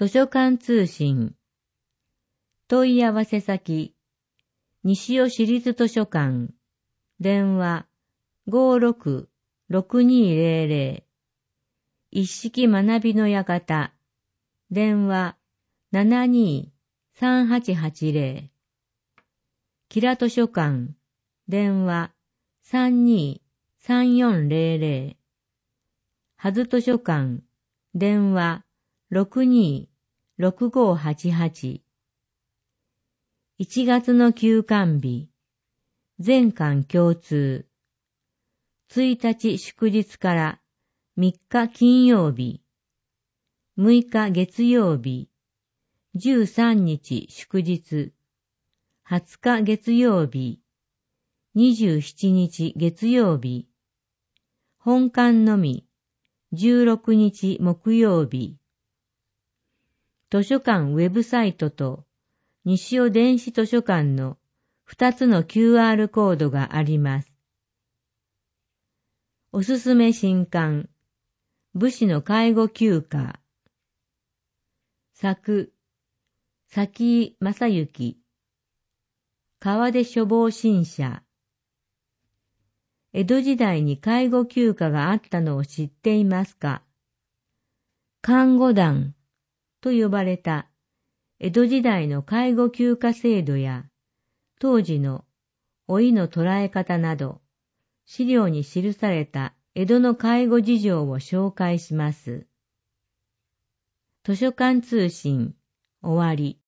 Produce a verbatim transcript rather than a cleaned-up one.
図書館通信。問い合わせ先。西尾市立図書館。電話 ごーろく ろくにーぜろぜろ。一式学びの館。電話 ななにーさんはちはちぜろ。キラ図書館。電話 さんにーさんよんぜろぜろ。はず図書館。電話 ろくにーろくごはちはち。いちがつの休館日。全館共通。いちにち祝日からみっか金曜日。むいか月曜日。じゅうさんにち祝日。はつか月曜日。にじゅうしちにち月曜日。本館のみ。じゅうろくにち木曜日。図書館ウェブサイトと西尾電子図書館のふたつの キューアール コードがあります。おすすめ新刊、武士の介護休暇。作、崎井正幸。川出処方新社。江戸時代に介護休暇があったのを知っていますか？看護団と呼ばれた江戸時代の介護休暇制度や当時の老いの捉え方など資料に記された江戸の介護事情を紹介します。図書館通信終わり。